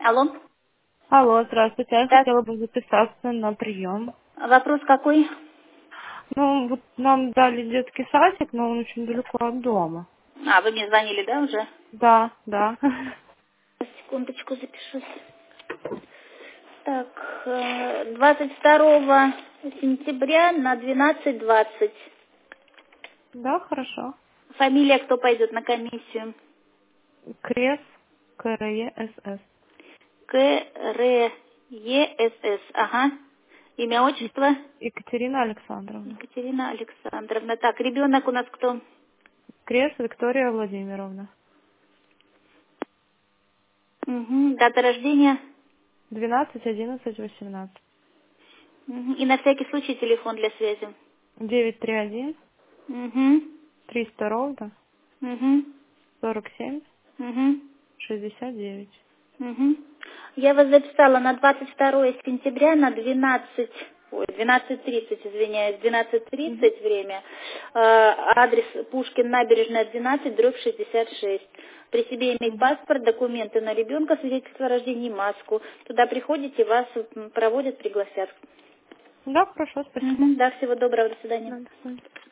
Алло. Алло, здравствуйте. Я Так, хотела бы записаться на прием. вопрос какой? Ну, вот нам дали детский садик, но он очень далеко от дома. А, вы мне звонили, да, уже? Да, да. Секундочку, запишусь. Так, 22 сентября на 12:20. Да, хорошо. Фамилия, кто пойдет на комиссию? Крес, КРЕСС. КРЕСС. Ага. Имя, отчество? Екатерина Александровна. Екатерина Александровна. Так, ребенок у нас кто? Крес Виктория Владимировна. Угу. Дата рождения? 12-11-18. Угу. И на всякий случай телефон для связи. 931 Угу. 300 ровно Угу. 47 Угу. 69. Угу. Я вас записала на 22 сентября на 12:30, извиняюсь, 12:30 время. Адрес Пушкин, набережная 12/66. При себе иметь паспорт, документы на ребенка, свидетельство о рождении, маску. Туда приходите, вас проводят, пригласят. Да, хорошо, спасибо. Мгм. Да, всего доброго, до свидания. Да, до свидания.